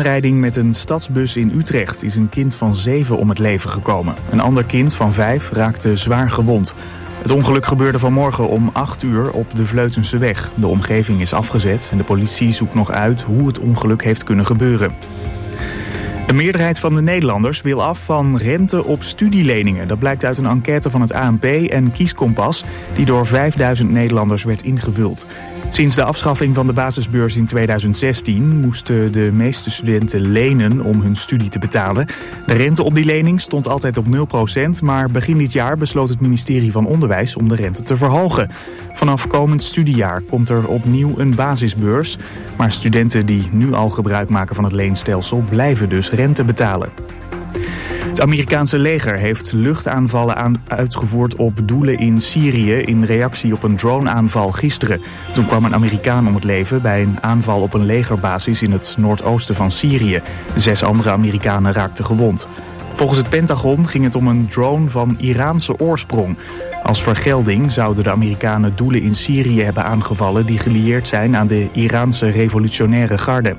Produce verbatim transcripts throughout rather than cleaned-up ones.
aanrijding met een stadsbus in Utrecht is een kind van zeven om het leven gekomen. Een ander kind van vijf raakte zwaar gewond. Het ongeluk gebeurde vanmorgen om acht uur op de Vleutenseweg. De omgeving is afgezet en de politie zoekt nog uit hoe het ongeluk heeft kunnen gebeuren. De meerderheid van de Nederlanders wil af van rente op studieleningen. Dat blijkt uit een enquête van het A N P en Kieskompas, die door vijfduizend Nederlanders werd ingevuld. Sinds de afschaffing van de basisbeurs in tweeduizend zestien moesten de meeste studenten lenen om hun studie te betalen. De rente op die lening stond altijd op nul procent, maar begin dit jaar besloot het ministerie van Onderwijs om de rente te verhogen. Vanaf komend studiejaar komt er opnieuw een basisbeurs, maar studenten die nu al gebruik maken van het leenstelsel blijven dus rente betalen. Het Amerikaanse leger heeft luchtaanvallen aan, uitgevoerd op doelen in Syrië in reactie op een droneaanval gisteren. Toen kwam een Amerikaan om het leven bij een aanval op een legerbasis in het noordoosten van Syrië. Zes andere Amerikanen raakten gewond. Volgens het Pentagon ging het om een drone van Iraanse oorsprong. Als vergelding zouden de Amerikanen doelen in Syrië hebben aangevallen die gelieerd zijn aan de Iraanse revolutionaire garde.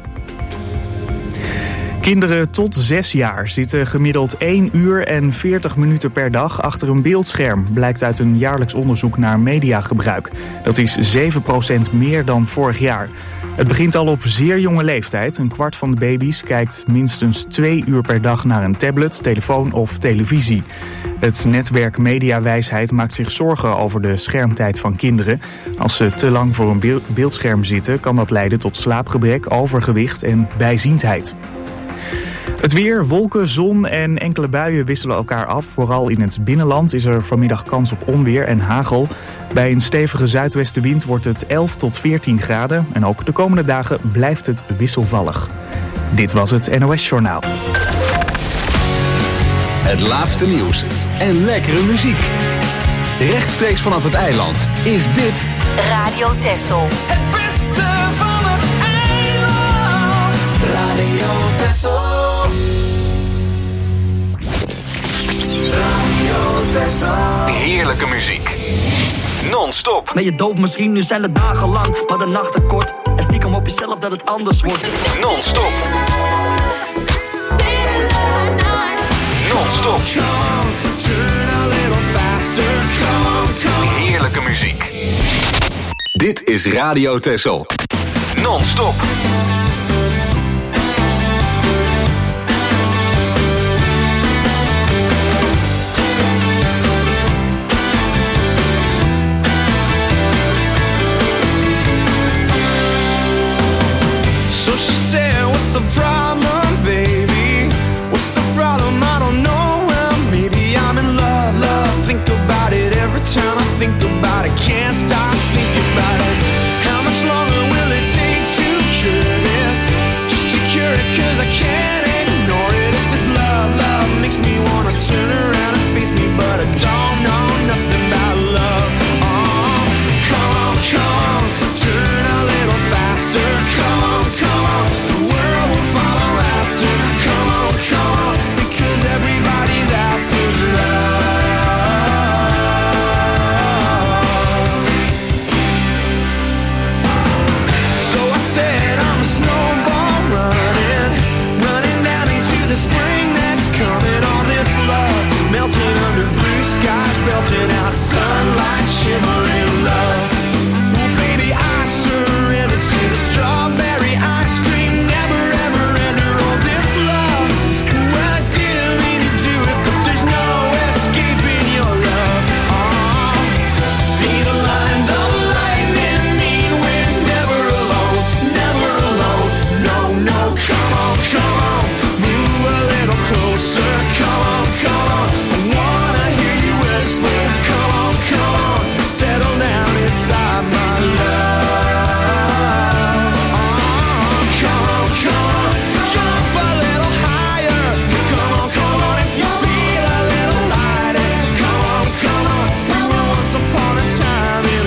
Kinderen tot zes jaar zitten gemiddeld één uur en veertig minuten per dag achter een beeldscherm, blijkt uit een jaarlijks onderzoek naar mediagebruik. Dat is zeven procent meer dan vorig jaar. Het begint al op zeer jonge leeftijd. Een kwart van de baby's kijkt minstens twee uur per dag naar een tablet, telefoon of televisie. Het netwerk Mediawijsheid maakt zich zorgen over de schermtijd van kinderen. Als ze te lang voor een beeldscherm zitten, kan dat leiden tot slaapgebrek, overgewicht en bijziendheid. Het weer, wolken, zon en enkele buien wisselen elkaar af. Vooral in het binnenland is er vanmiddag kans op onweer en hagel. Bij een stevige zuidwestenwind wordt het elf tot veertien graden. En ook de komende dagen blijft het wisselvallig. Dit was het N O S Journaal. Het laatste nieuws en lekkere muziek. Rechtstreeks vanaf het eiland is dit Radio Texel. Het beste van het eiland. Radio Texel. heerlijke muziek. Non-stop. Ben je doof misschien, nu zijn de dagen lang, maar de nachten kort. En stiekem op jezelf dat het anders wordt. Non-stop. Non-stop. Heerlijke muziek. Dit is Radio Texel. Non-stop. The problem, baby? What's the problem? I don't know. Well, maybe I'm in love, love. Think about it every time I think about it. Can't stop thinking about it. How much longer will it take to cure this? Just to cure it, cause I can't ignore it. If this love, love makes me wanna turn around and face me, but I don't know nothing about love. Oh, come on, come on, turn a little faster. Come on, come on. Everybody's after love. So I said I'm a snowball running, running down into the spring that's coming. All this love melting under blue skies, belting out sunlight, shimmering love. Well, baby, I surrender to the strawberry ice cream. Never ever enter all this love. Well, I didn't mean to do it, but there's no escaping your love. Oh, these lines of lightning mean we're never alone, never alone. No, no, come on, come on, move a little closer. Come on, come on, I wanna hear you whisper. Come on, come on, settle down inside my love. Oh, come on, come on, jump a little higher. Come on, come on, if you feel a little lighter. Come on, come on, we were once upon a time in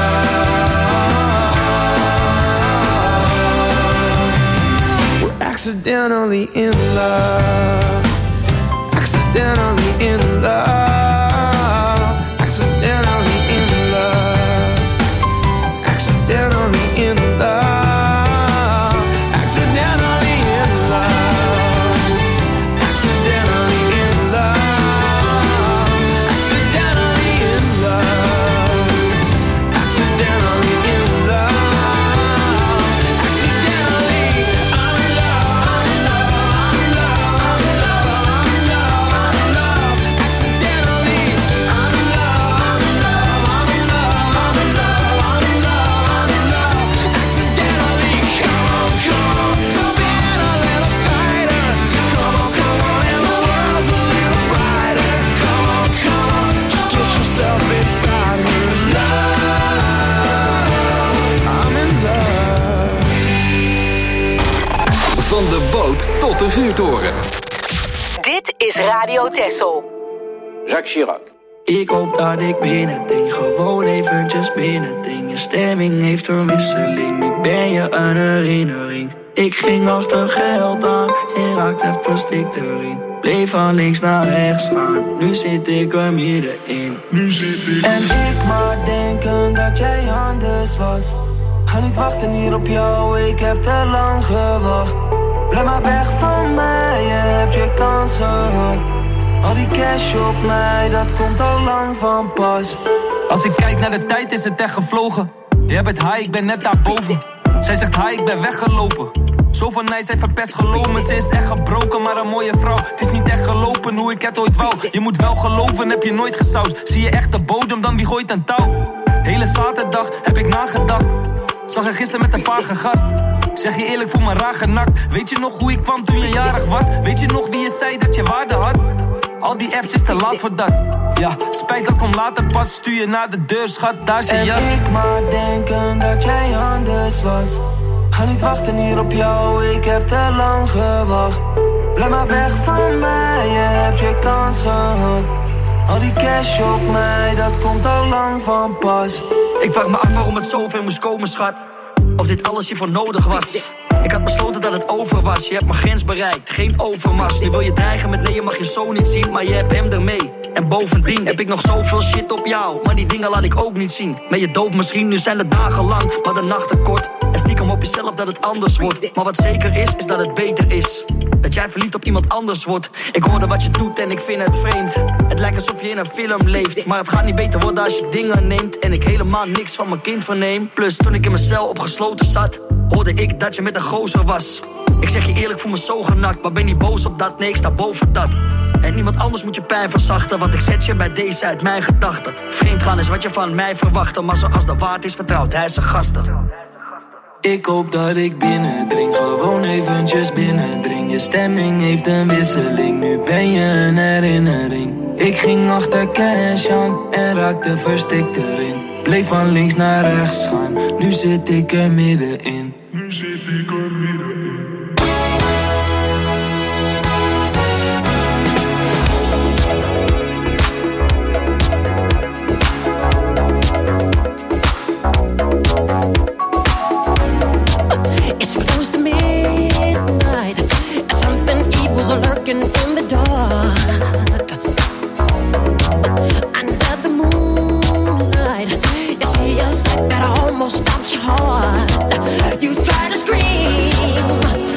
love. We're accidentally in love. Accidentally in love. Accidentally in love. Accidentally in love. Accidentally in love. boot tot de vuurtoren. Dit is Radio Texel. Jacques Chirac. Ik hoop dat ik binnendring, gewoon eventjes binnendring. Je stemming heeft een wisseling, nu ben je een herinnering. Ik ging achter geld aan en raakte verstikt erin. Bleef van links naar rechts gaan, nu zit ik er middenin. Nu zit ik. En ik maar denken dat jij anders was. Ga niet wachten hier op jou, ik heb te lang gewacht. Blijf maar weg van mij, je hebt je kans gehad. Al die cash op mij, dat komt al lang van pas. Als ik kijk naar de tijd is het echt gevlogen. Jij bent high, ik ben net daarboven. Zij zegt hi, ik ben weggelopen. Zo van mij, zij verpest geloven. Ze is echt gebroken, maar een mooie vrouw. Het is niet echt gelopen hoe ik het ooit wou. Je moet wel geloven, heb je nooit gesausd. Zie je echt de bodem, dan wie gooit een touw? Hele zaterdag heb ik nagedacht. Zag je gisteren met een vage gast. Zeg je eerlijk, voel me raar genakt. Weet je nog hoe ik kwam toen je jarig was? Weet je nog wie je zei dat je waarde had? Al die apps is te laat voor dat. Ja, spijt dat komt later pas. Stuur je naar de deur, schat, daar is je en jas. En ik maar denken dat jij anders was. Ga niet wachten hier op jou, ik heb te lang gewacht. Blijf maar weg van mij, je hebt je kans gehad. Al die cash op mij, dat komt al lang van pas. Ik vraag me af waarom het zoveel moest komen, schat. Of dit alles hiervoor nodig was. Ik had besloten dat het over was. Je hebt mijn grens bereikt, geen overmars. Nu wil je dreigen met nee, je mag je zo niet zien. Maar je hebt hem ermee. En bovendien heb ik nog zoveel shit op jou. Maar die dingen laat ik ook niet zien. Ben je doof misschien, nu zijn de dagen lang, maar de nachten kort. En stiekem op jezelf dat het anders wordt. Maar wat zeker is, is dat het beter is. Dat jij verliefd op iemand anders wordt. Ik hoorde wat je doet en ik vind het vreemd. Het lijkt alsof je in een film leeft. Maar het gaat niet beter worden als je dingen neemt. En ik helemaal niks van mijn kind verneem. Plus toen ik in mijn cel opgesloten zat, hoorde ik dat je met een gozer was. Ik zeg je eerlijk, voel me zo genakt. Maar ben niet boos op dat, nee ik sta boven dat. En niemand anders moet je pijn verzachten. Want ik zet je bij deze uit mijn gedachten. Vreemd gaan is wat je van mij verwachtte. Maar zoals de waard is, vertrouwt hij zijn gasten. Ik hoop dat ik binnendring, gewoon eventjes binnendring. Je stemming heeft een wisseling, nu ben je een herinnering. Ik ging achter cash aan en raakte verstikt erin. Bleef van links naar rechts gaan, nu zit ik er middenin. Nu zit ik er middenin. It's close to midnight. Something evil's lurking in the dark. Under the moonlight, you see a sight that almost stops your heart. You try to scream,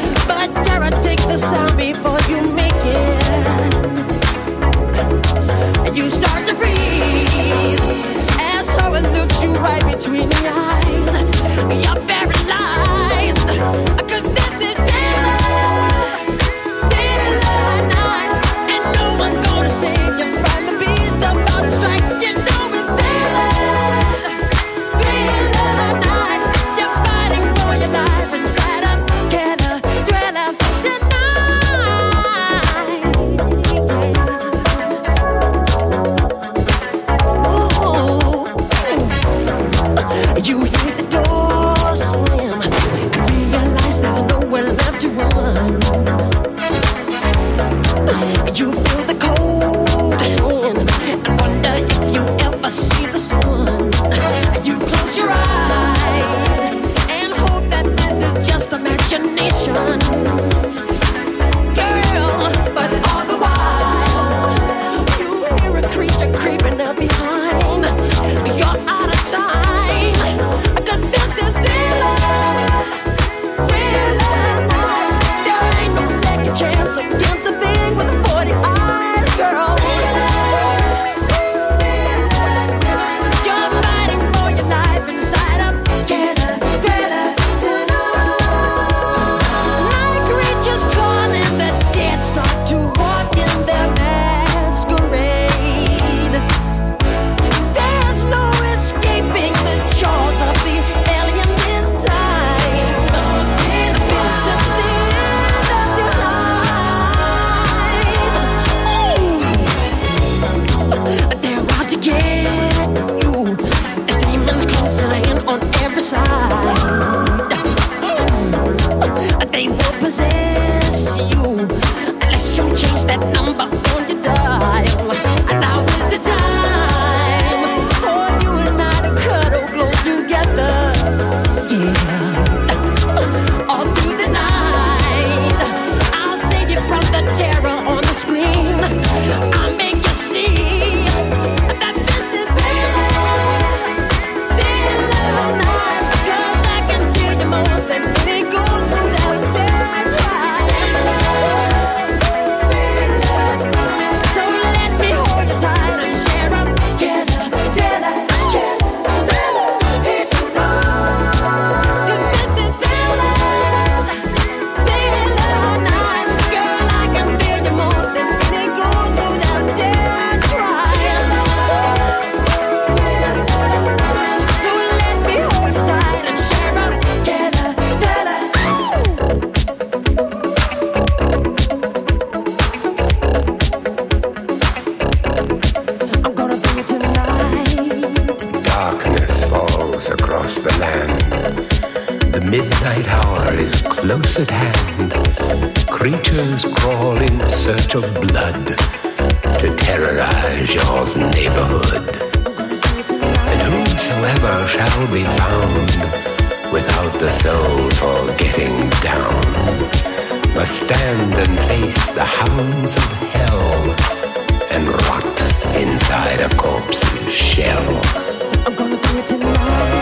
close at hand. Creatures crawl in search of blood to terrorize your neighborhood. And whosoever shall be found without the soul for getting down must stand and face the hounds of hell and rot inside a corpse's shell. I'm gonna do it tonight.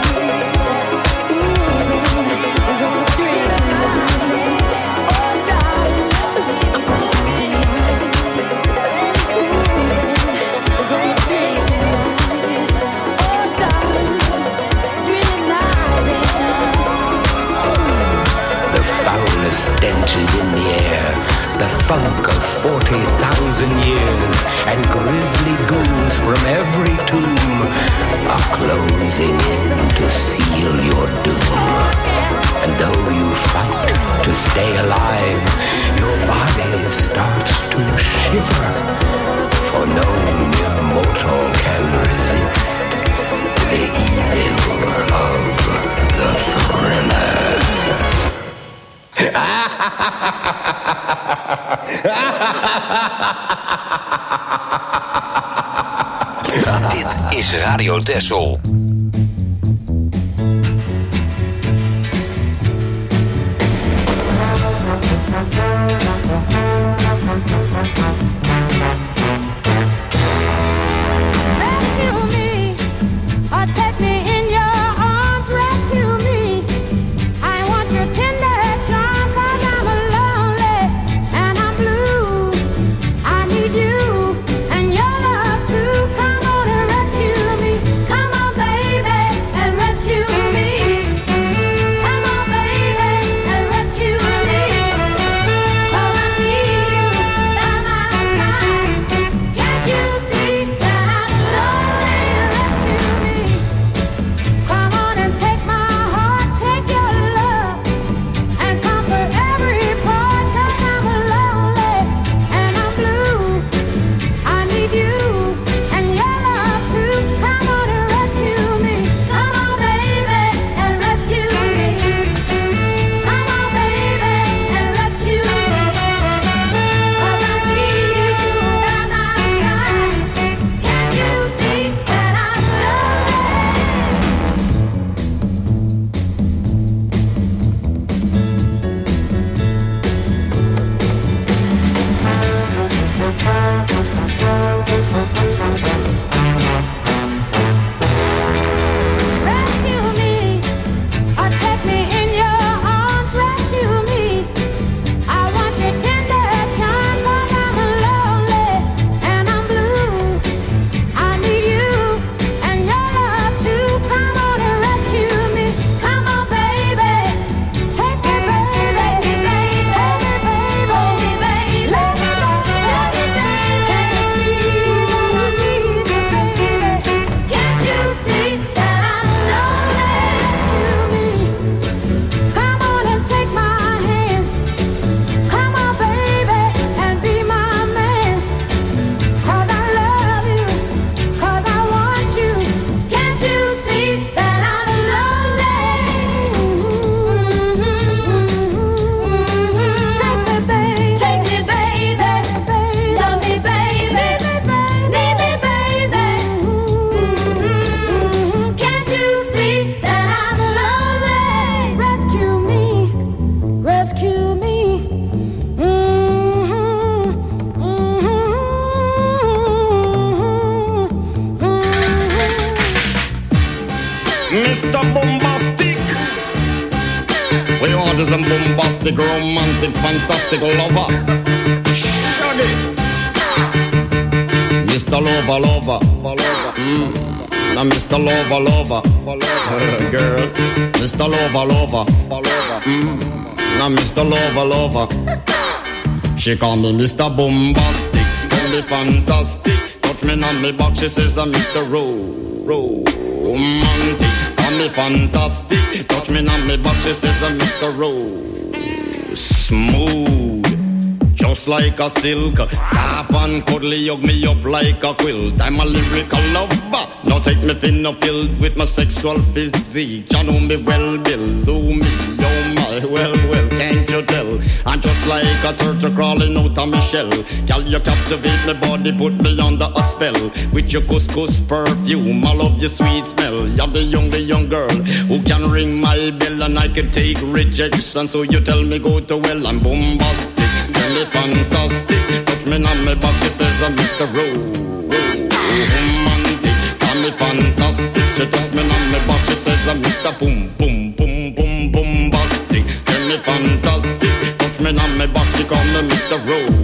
Stenches in the air, the funk of forty thousand years, and grisly ghouls from every tomb are closing in to seal your doom. And though you fight to stay alive, your body starts to shiver, for no mere mortal can resist the evil of the thriller. Dit is Radio Texel. Mister Bombastic. We want is a bombastic, romantic, fantastic lover. Shaggy. Mister Lover, lover. Mm. Now Mister Lover, lover. Uh, girl. Mister Lover, lover. Mm. Now Mister Lover, lover. She call me Mister Bombastic. Tell me fantastic. Touch me on me back, she says I'm Mister Ro, Ro. Romantic, call me fantastic. Touch me on me back, she says I'm Mister Rose. Smooth, just like a silk. Soft and cuddly, hug me up like a quilt. I'm a lyrical lover. Now take me thin or filled with my sexual physique. You know me well, Bill, do me, oh my, well, well. Can't you And just like a turtle crawling out of my shell, girl, you captivate my body, put me under a spell. With your couscous perfume, I love your sweet smell. You're the only young girl who can ring my bell, and I can take rejection. So you tell me go to well, I'm bombastic, tell me fantastic. Touch me on my back, she says I'm Mister Romantic, tell me fantastic. She touch me on my back, she says I'm Mister Boom Boom Boom Boom Bombastic, tell me fantastic. Touch me on my back, she call me Mister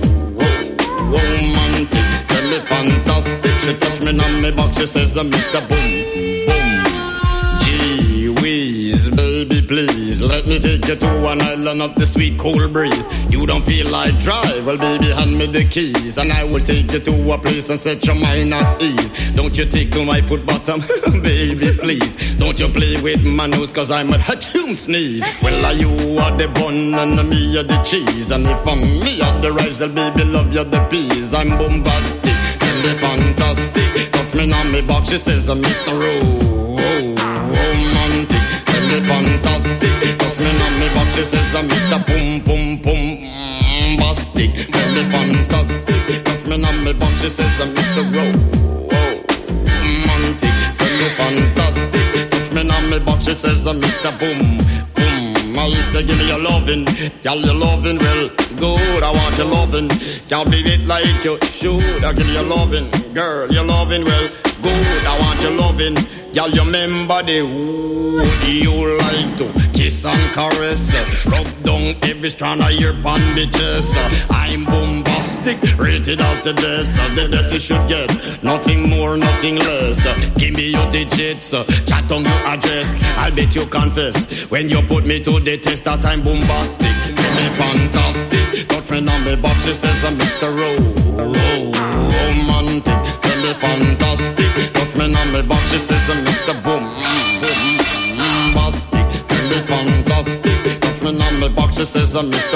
Romantic, tell me fantastic. She touch me on my back, she says I'm Mister Boom Boom. Gee whiz, baby, please let me take you to an island of the sweet cold breeze. You don't feel like drive? Well, baby, hand me the keys, and I will take you to a place and set your mind at ease. Don't you tickle my foot bottom, baby, please. Don't you play with my nose, cause I'm a hatchoon sneeze. Well, are you are the bun and me are the cheese, and if I'm me are the rice, well, baby, love you the peas. I'm bombastic, tell me fantastic. Touch me on me box, she says I'm Mister Romantic, tell me fantastic. Touch me on me box, she says I'm Mister Boom Boom Boom Bastic, tell me fantastic. Touch me on me box, she says I'm Mister Romantic, tell me fantastic. Touch me on me box, she says I'm Mister Boom Boom. I say give me your lovin', girl, your lovin' well good. I want your lovin', can't believe it like you should. I give you your lovin', girl, your lovin' well good. I want your lovin', girl, you remember the wood you like to kiss and caress, rub down every strand of your bandages. I'm bombastic, rated as the best, the best you should get, nothing more, nothing less. Give me your digits, chat on your address, I'll bet you confess when you put me to the test that I'm bombastic. Tell me fantastic, touch me on me box, she says I'm Mister Romantic. Tell me fantastic, touch me on me box, she says I'm Mister Boom Bombastic. Tell me fantastic, touch me on me box, she says I'm Mister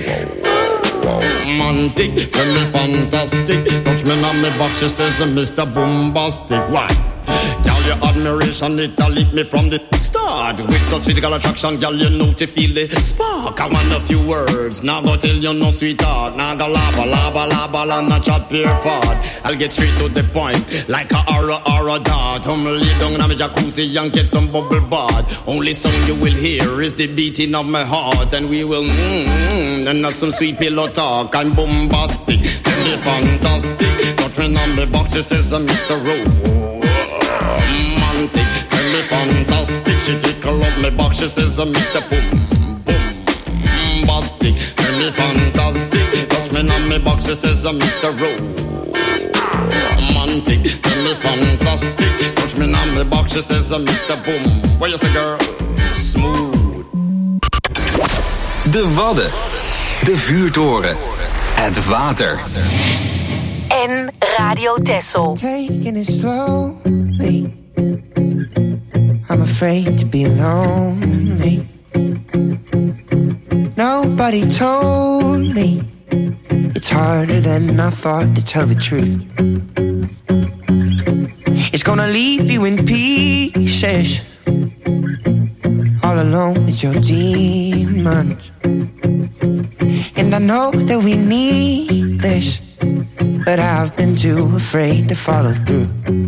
Romantic. Tell me fantastic, touch me on me box, she says I'm Mister Bombastic. Why? Girl, your admiration, it a lit me from the start. With such physical attraction, girl, you know to feel the spark. I want a few words, now go tell you no sweetheart. Now go lava, lava, lava, la, not chat pure fart. I'll get straight to the point, like a aura, aura dart. I'm lay down in a jacuzzi and get some bubble bath. Only song you will hear is the beating of my heart. And we will mmm, and have some sweet pillow talk. I'm bombastic, tell me fantastic. Touch me on the box, she says I'm Mister Romantic, tell me fantastic. She tickle up my box, she says I'm Mister Boom Bombastic, tell me fantastic. Touch me on my box, she says I'm Mister Romantic, tell me fantastic. Touch me on my box, she says I'm Mister Boom. What you say, girl? Smooth. De Wadden, de vuurtoren, het water. En Radio Texel. Taking it slowly. I'm afraid to be lonely. Nobody told me it's harder than I thought to tell the truth. It's gonna leave you in pieces, all alone with your demons. And I know that we need this, but I've been too afraid to follow through.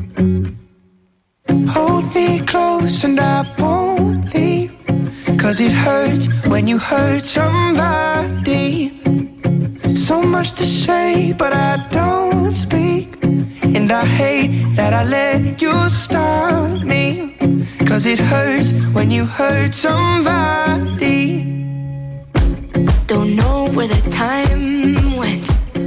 Hold me close and I won't leave, 'cause it hurts when you hurt somebody. So much to say, but I don't speak. And I hate that I let you stop me, 'cause it hurts when you hurt somebody. Don't know where the time went,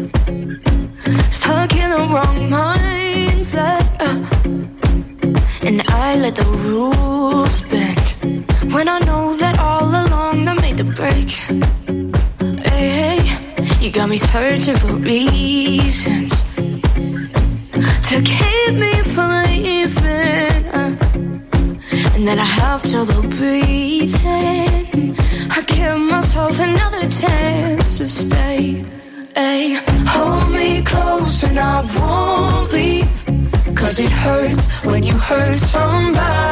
stuck in the wrong mindset, uh, and I let the rules bend, when I know that all along I made the break. Hey, hey, you got me searching for reasons to keep me from leaving, uh, and then I have trouble breathing. I give myself another chance to stay. Hey, hold me close and I won't leave, 'cause it hurts when you hurt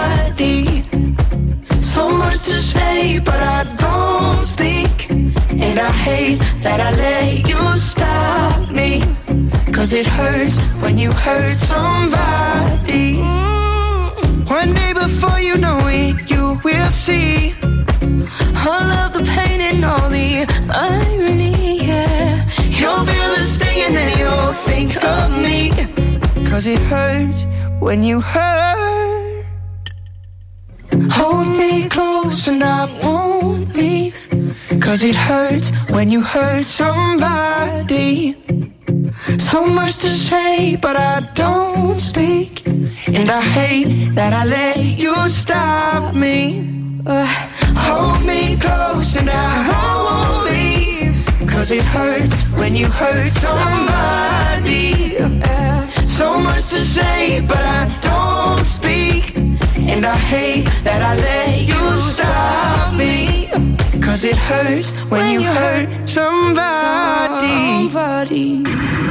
somebody. So much to say, but I don't speak. And I hate that I let you stop me. Cause it hurts when you hurt somebody. Mm. One day before you know it, you will see all of the pain and all the irony, yeah. You'll feel the sting and then you'll think of me. Cause it hurts when you hurt. Hold me close and I won't leave. Cause it hurts when you hurt somebody. So much to say, but I don't speak. And I hate that I let you stop me. uh, Hold me close and I won't leave. Cause it hurts when you hurt somebody. uh, So much to say, but I don't speak. And I hate that I let you stop me. Cause it hurts when, when you, you hurt, hurt somebody, somebody.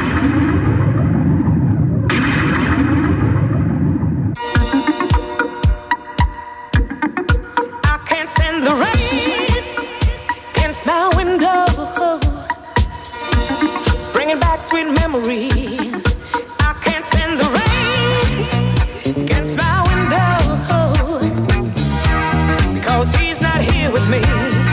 I can't stand the rain against my window, bringing back sweet memories. I can't stand the rain against my window, because he's not here with me.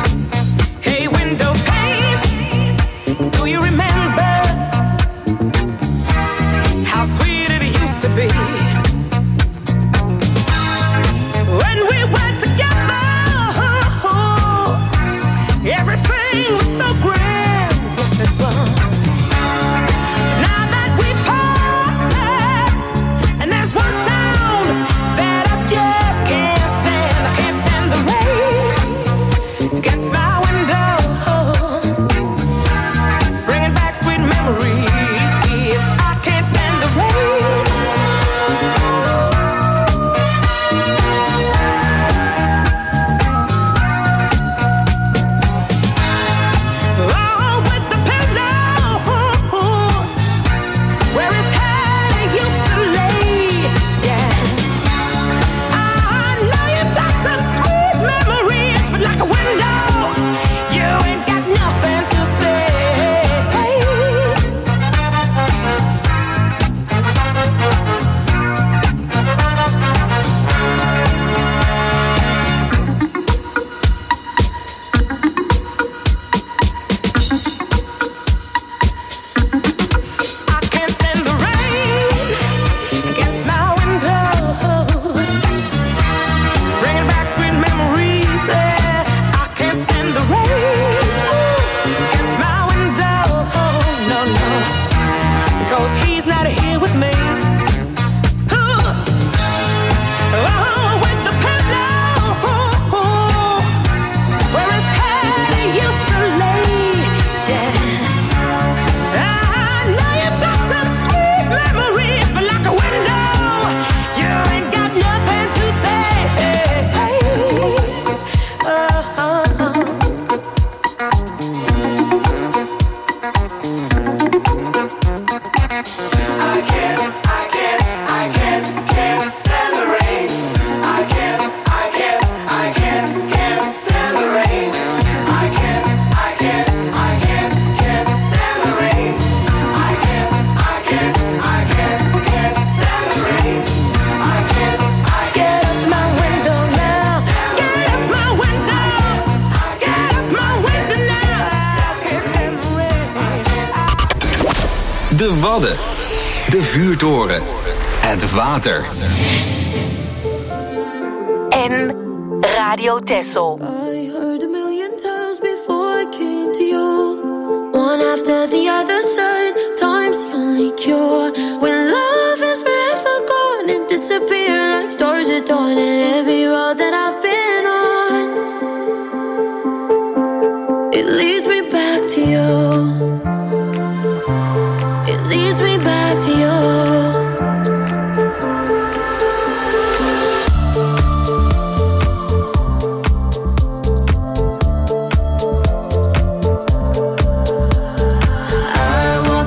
De Wadden. De Vuurtoren. Het water. En Radio Texel. I heard a million times before I came to you. One after the other side, time's the only cure. When love is forever gone and disappear like stars at dawn. And every road that I've been on, it leads me back to you. It leads me back to you. I want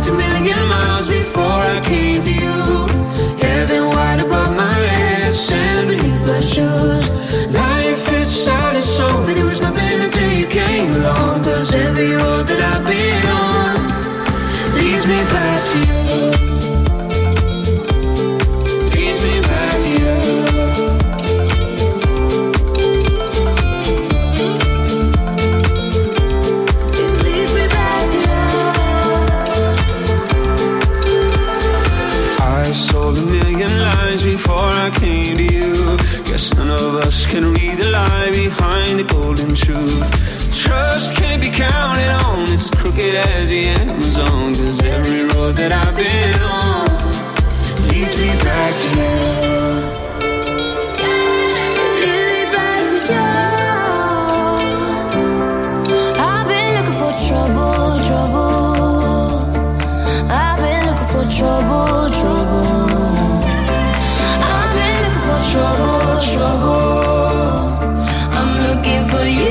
leads me back to you. Leads me back to you. It leads me back to you. I sold a million lies before I came to you. Guess none of us can read the lie behind the golden truth. Trust can't be counted on, it's as crooked as the Amazon. Cause every road that I've been on leads me back to you. Leads me back to you. I've been looking for trouble, trouble. I've been looking for trouble, trouble. I've been looking for trouble, trouble. I'm looking for you.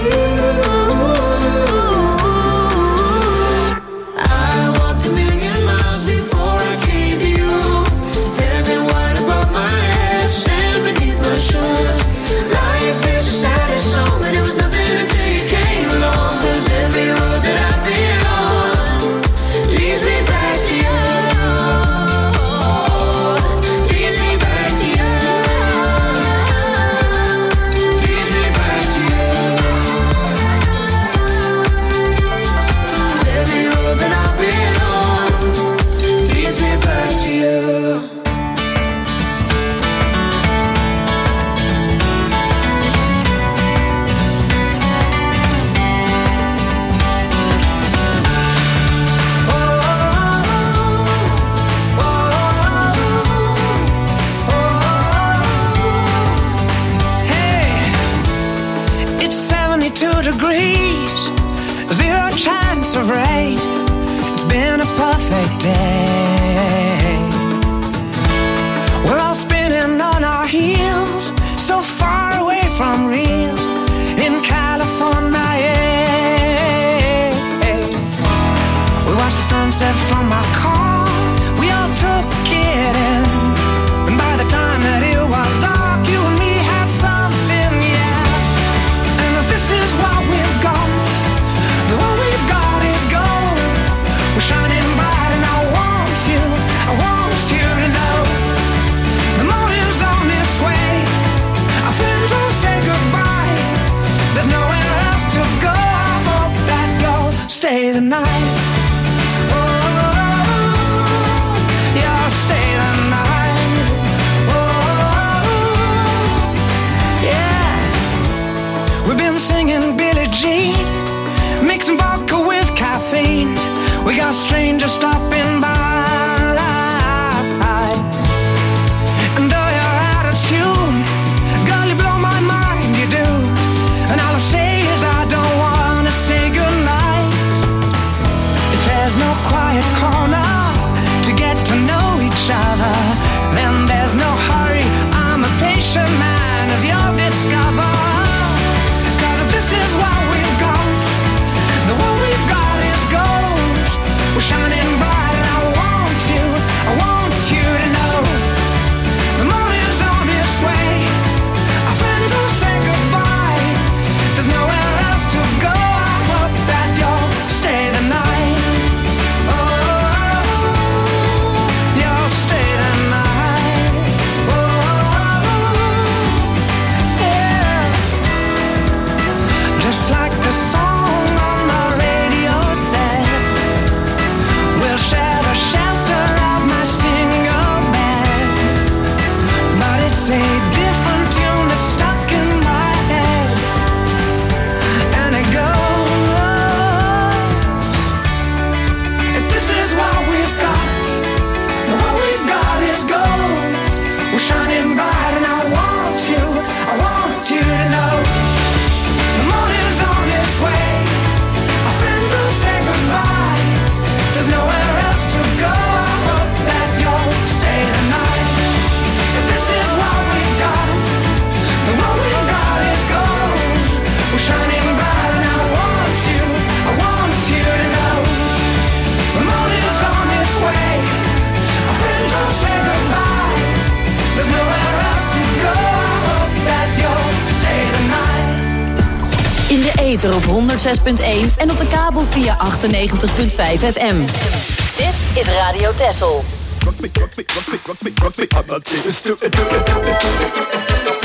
ether op honderd zes punt één en op de kabel via achtennegentig punt vijf F M. Dit is Radio Texel. Rock me, rock me, rock me, rock me, rock me, Amadeus, do it, do it, do it, do it.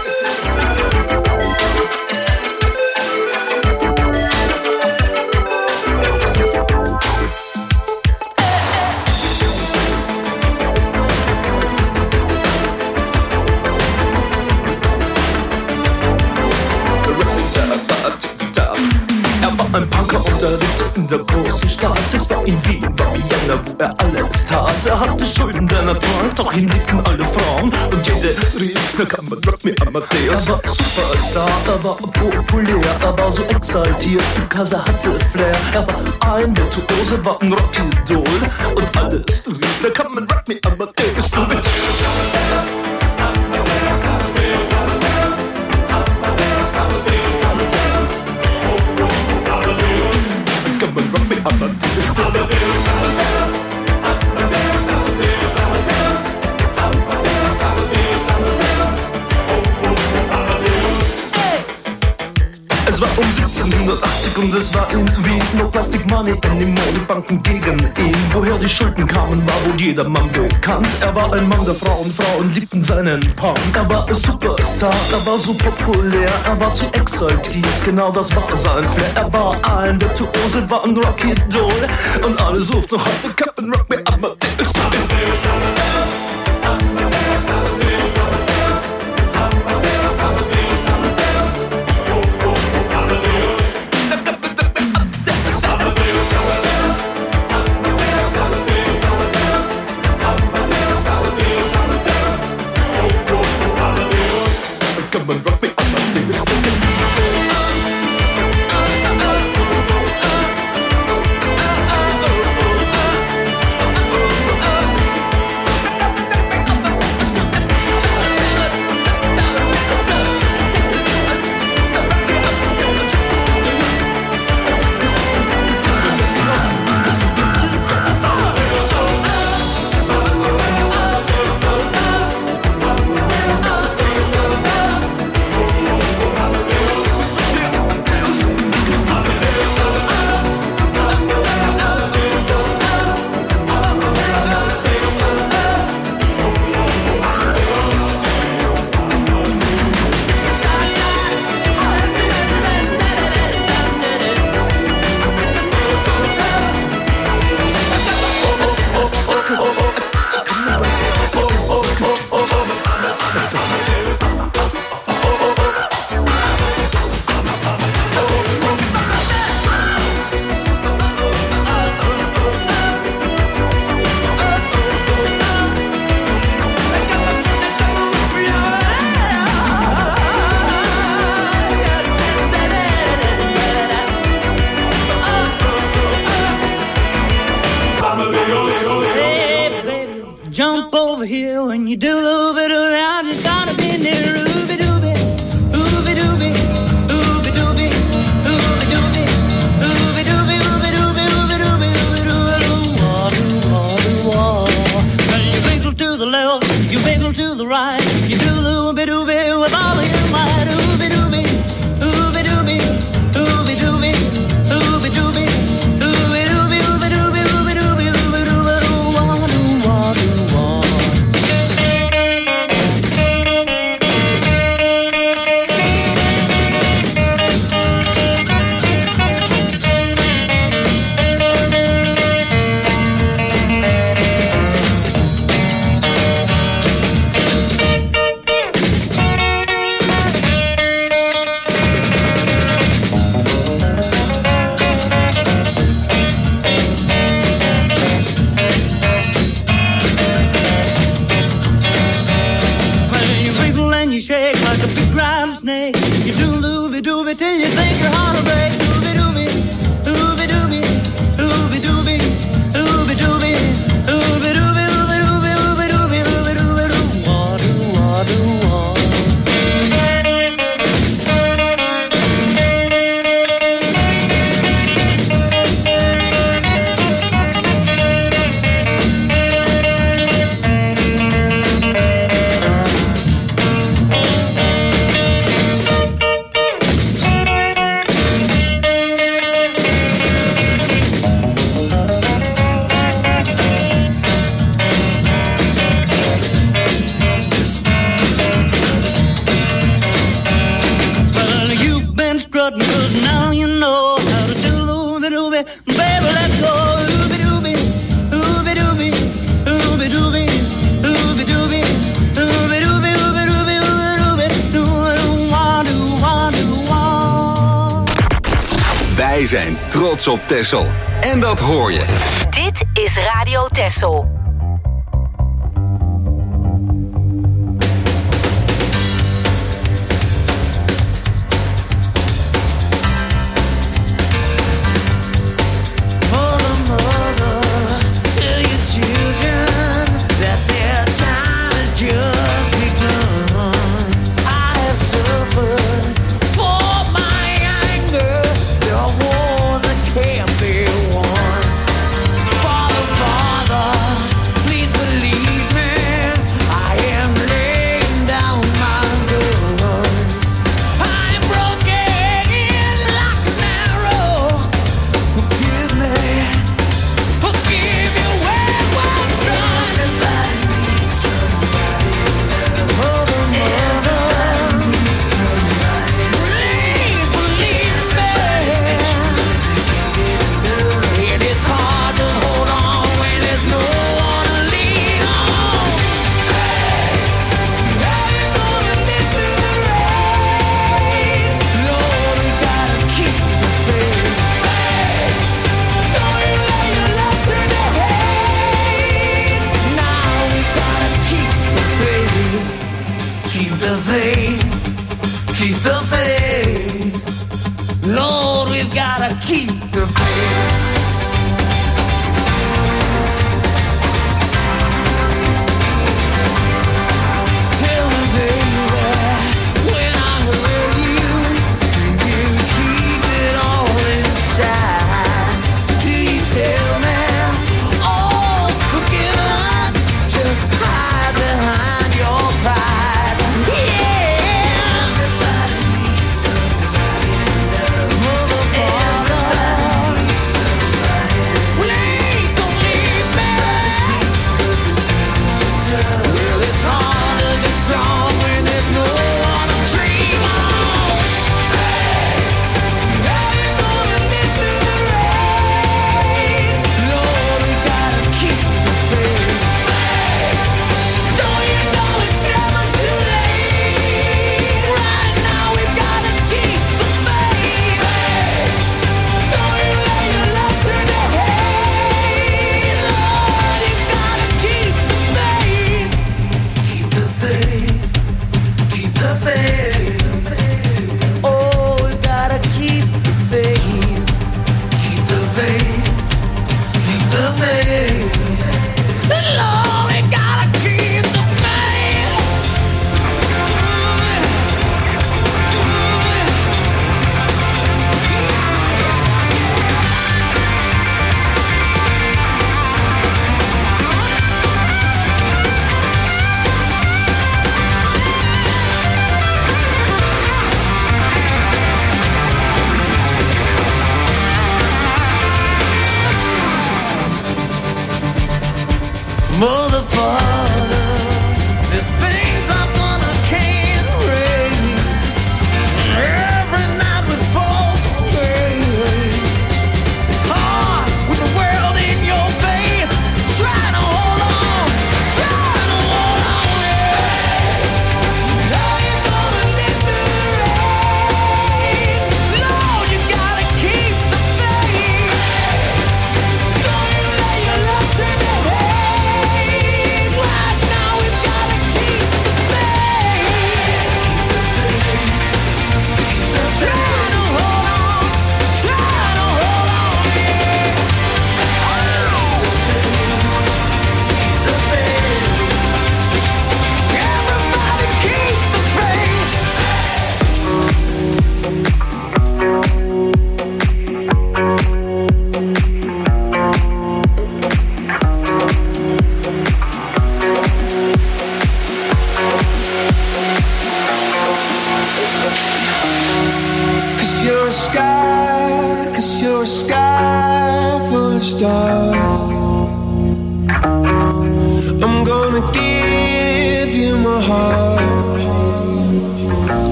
Ein Punker unterrichtete in der großen Stadt. Es war in Wien, war Vienna, wo er alles tat. Er hatte Schulden, der Natur, doch ihn liebten alle Frauen. Und jede rief, na kann man rock me Amadeus. Er war Superstar, er war populär, er war so exaltiert, because er hatte Flair. Er war ein Virtuose, war ein Rockidol. Und alles rief, na kann man rock me Amadeus. Du mit Come on, rock me, Amadeus, do it. Amadeus, Amadeus, Amadeus, Amadeus, Amadeus, Amadeus, Amadeus, Amadeus, oh, oh, Amadeus. Hey! Es war um siebzehnhundertachtzig und es war in Wien. No Plastic Money anymore, die Banken gegen ihn. Woher die Schulden kamen, war wohl jedermann bekannt. Er war ein Mann der Frauen, Frauen liebten seinen Punk. Er war ein Superstar, er war so populär, er war zu exaltiert, genau das war sein Flair. Er war ein Virtuose, war ein Rockidol. Und alle suchten noch heute Captain Rock me Amadeus. Amadeus, Amadeus, Amadeus, Amadeus, Amadeus, Amadeus, Amadeus, Amadeus, oh, oh, oh, Amadeus. Amadeus, Amadeus, Amadeus, Amadeus, Amadeus, Amadeus, Amadeus, Amadeus, oh, oh, oh, Amadeus. Come on, rock me, Amadeus. Jump over here when you do a little bit around. Just gotta be near Ruby Dooby, Ruby Dooby, Ruby Dooby, Ruby Dooby, Ruby Dooby, Ruby Dooby, Ruby Dooby, Ruby Dooby, Dooby, Dooby. When you wiggle to the left, you wiggle to the right. You do a little bit Dooby with all of your might. Ruby Dooby, Ruby Dooby, Ruby Dooby, Ruby Dooby. Wij zijn trots op Texel. En dat hoor je. Dit is Radio Texel.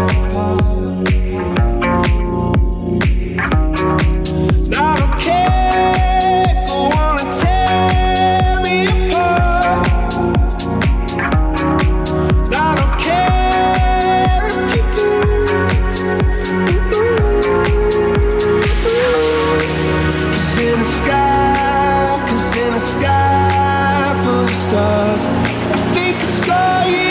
I don't care stars. I think I saw you.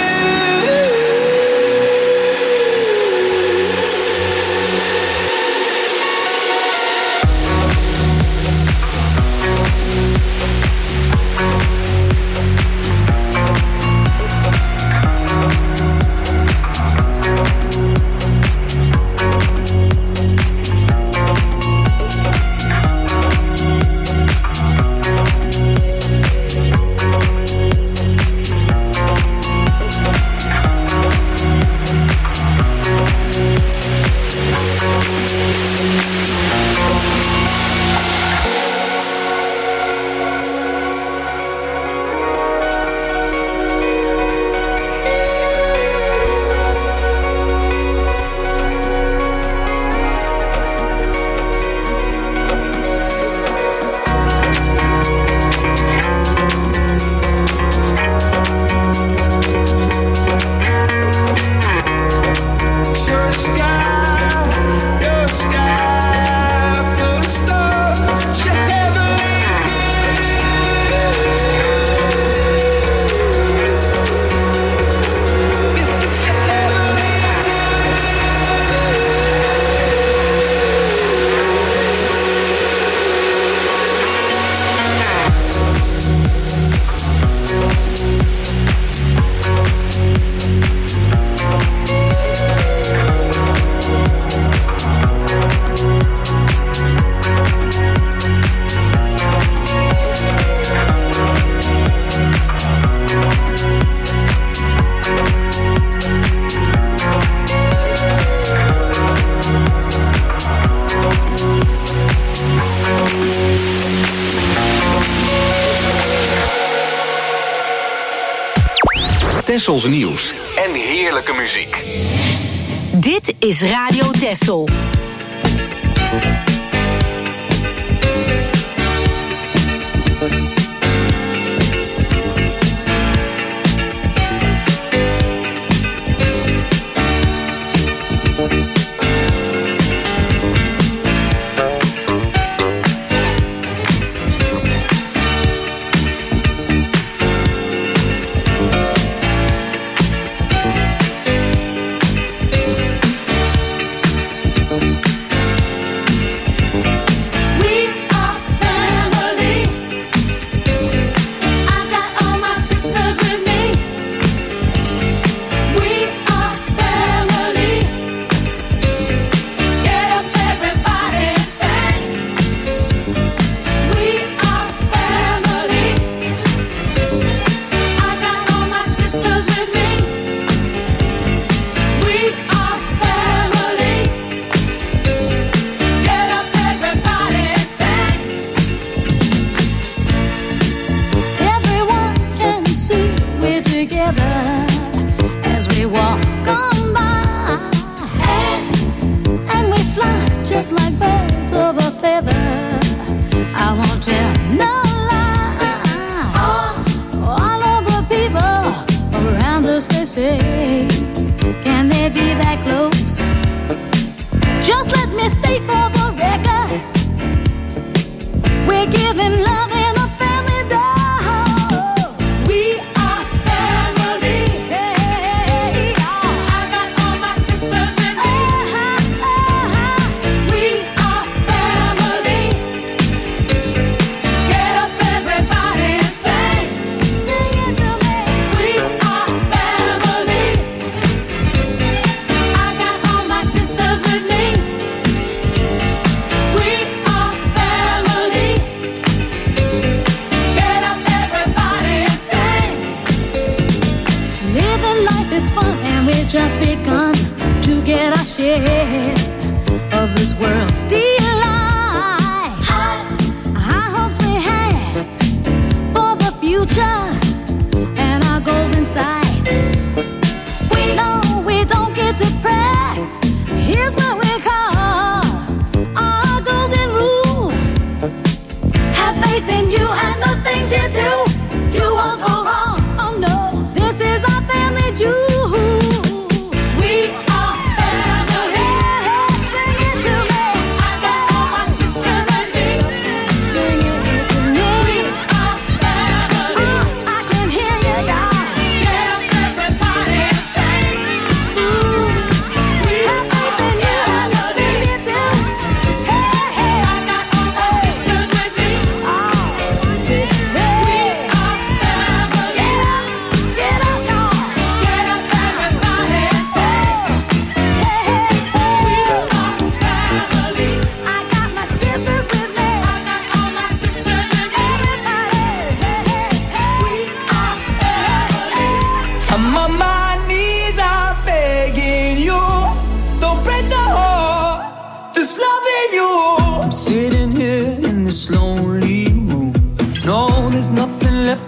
Tessels nieuws en heerlijke muziek. Dit is Radio Tessel.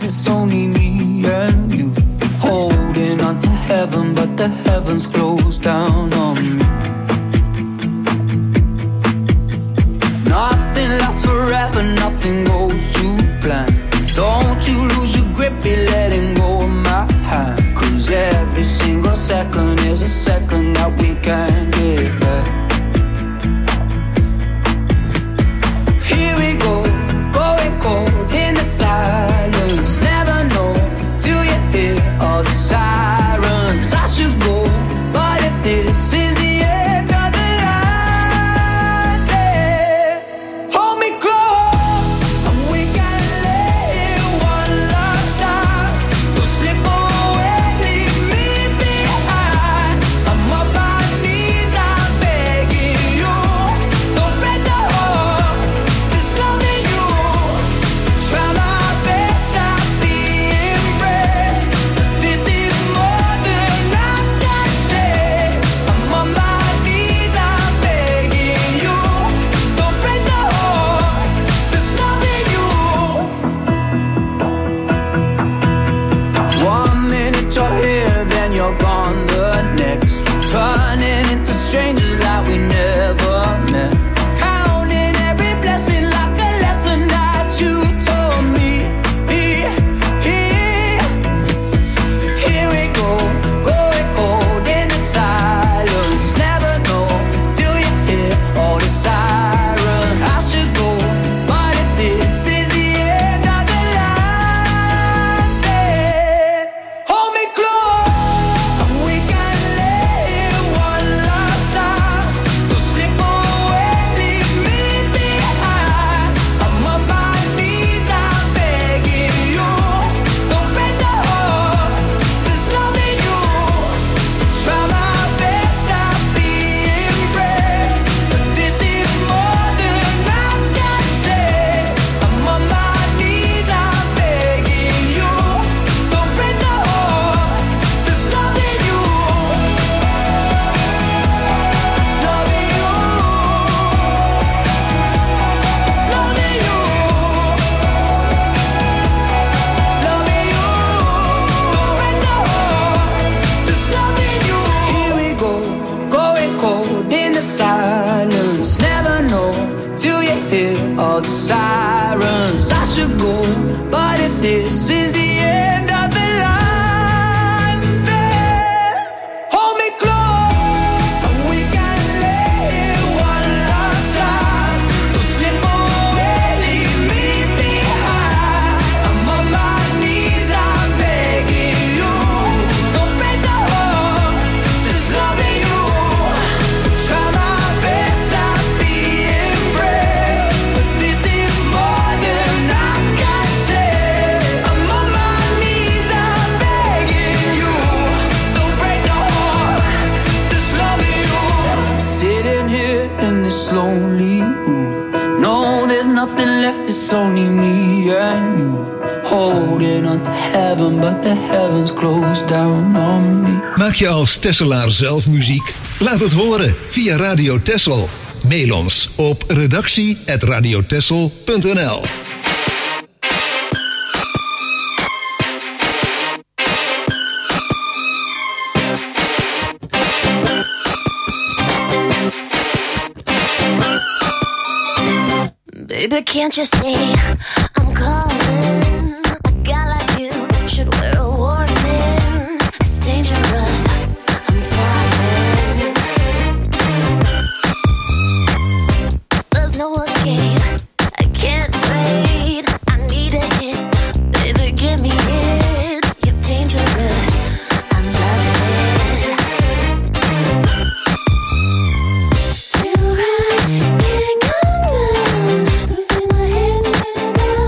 it's only me and you. Holding on to heaven, but the heavens close down on me. Nothing lasts forever, nothing goes to plan. Don't you lose your grip, be letting go of my hand. Cause every single second is a second that we can't get back. Here we go, going cold in the silence. Never know till you hear all the sirens. I should go, but if this is the end of the line, then hold me close, and we gotta let it one last time. Don't slip away, leave me behind. I'm on my knees, I'm begging you. Don't break the heart that's loving you. Try my best not being brave. This is more than I can take. I'm on my knees, I'm begging you. Don't break the heart that's loving you. One minute you're here, then you're gone the next. Turning into strangers like we never met. Counting every blessing like a lesson that you told me. Here, here, here we go, going cold in the silence. Never know till you hear all the sirens. I should go, but if this is the end of the line, then hold me close, and we gotta let it one last time. Don't slip away, leave me behind. I'm on my knees, I'm begging you. Don't break the heart that's loving you. Try my best not being brave, but this is more than I can take. I'm on my knees, I'm begging you. Don't break the heart that's loving you. It's loving you. It's loving you. It's loving you. Don't break the heart that's loving you. Here we go, going cold in the silence. Never know till you hear all the sirens. I should go, but if this is the end of the line, then hold me close, and we gotta let it one last time. Don't slip away, leave me behind. I'm on my knees, I'm begging you. Don't break the heart that's loving you. Try my best not being brave, but this is more than I can take. I'm on my knees, I'm begging you. Don't break the heart that's loving you. I'm sitting here in this lonely room. No, there's nothing left, it's only me and you. Holding on to heaven, but the heavens close down on me. Maak je als Tesselaar zelf muziek? Laat het horen via Radio Tessel. Mail ons op redactie at radiotessel punt n l. Baby, can't you see I'm calling? A guy like you should wear a warning. It's dangerous, I'm falling. There's no escape, I can't wait. I need a hit, baby, give me it. You're dangerous, I'm loving it. Till I can't come down, losing my head spinning round.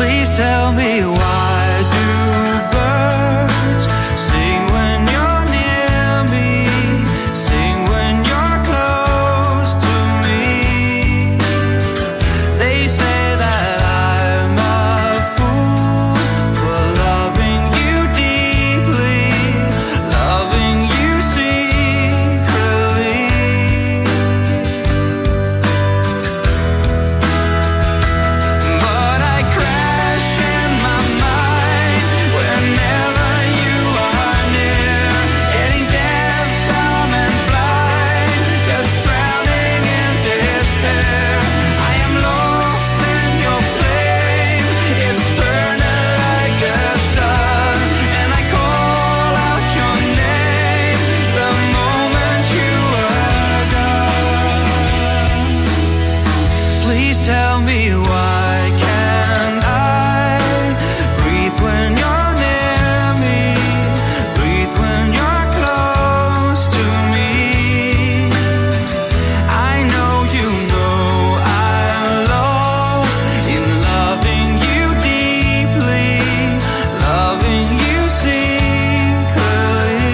Please tell me why do birds sing when you're near me, sing when you're close to me. They say that I'm a fool for loving you deeply, loving you secretly. But I crash in my mind whenever you are near, getting deaf, dumb and blind, just drowning in despair. I am lost in your flame, it's burning like a sun, and I call out your name the moment you are gone. Please tell me why can't I breathe when you're near me, breathe when you're close to me. I know you know I'm lost in loving you deeply, loving you secretly,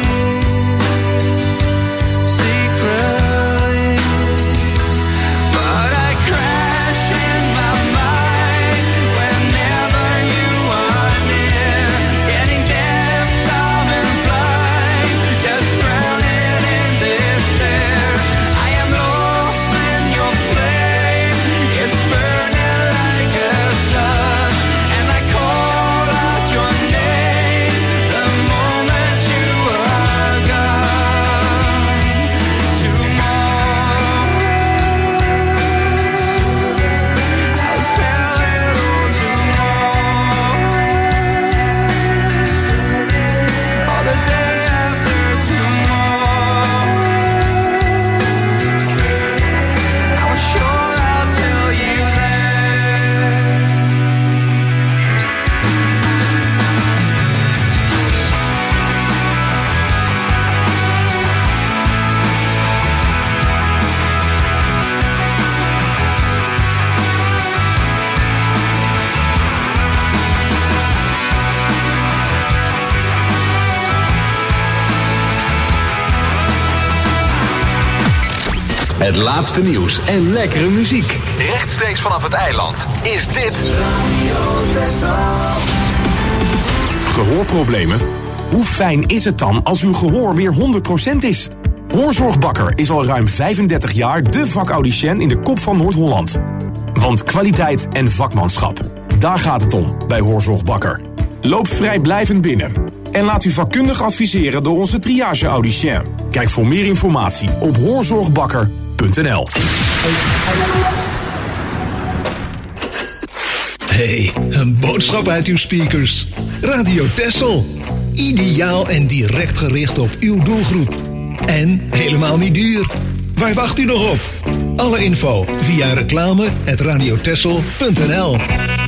secretly. But I crash in my mind whenever you are near, getting deaf, dumb and blind, just drowning in despair. I am lost in your flame, it's burning like a sun, and I call out your name the moment you are gone. Tomorrow I'll tell it all tomorrow, or the day after tomorrow. I'm sure I'll tell you then. Het laatste nieuws en lekkere muziek. Rechtstreeks vanaf het eiland is dit Gehoorproblemen? Hoe fijn is het dan als uw gehoor weer honderd procent is? Hoorzorg Bakker is al ruim vijfendertig jaar de vakaudicien in de kop van Noord-Holland. Want kwaliteit en vakmanschap, daar gaat het om bij Hoorzorg Bakker. Loop vrijblijvend binnen en laat u vakkundig adviseren door onze triage-audicien. Kijk voor meer informatie op hoorzorgbakker punt n l. Hey, een boodschap uit uw speakers. Radio Texel. Ideaal en direct gericht op uw doelgroep. En helemaal niet duur. Waar wacht u nog op? Alle info via reclame at radiotexel punt n l.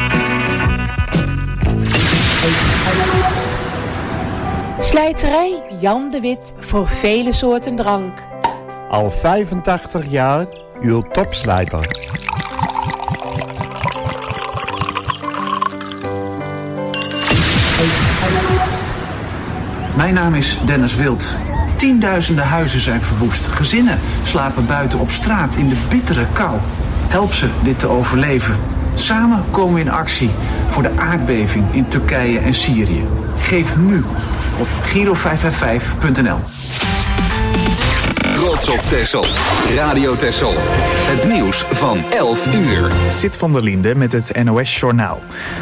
Slijterij Jan de Wit voor vele soorten drank. Al vijfentachtig jaar uw topslijter. Mijn naam is Dennis Wild. Tienduizenden huizen zijn verwoest. Gezinnen slapen buiten op straat in de bittere kou. Help ze dit te overleven. Samen komen we in actie voor de aardbeving in Turkije en Syrië. Geef nu op Giro vijf vijf vijf punt n l. Trots op Texel. Radio Texel. Het nieuws van elf uur. Sid van der Linde met het N O S Journaal.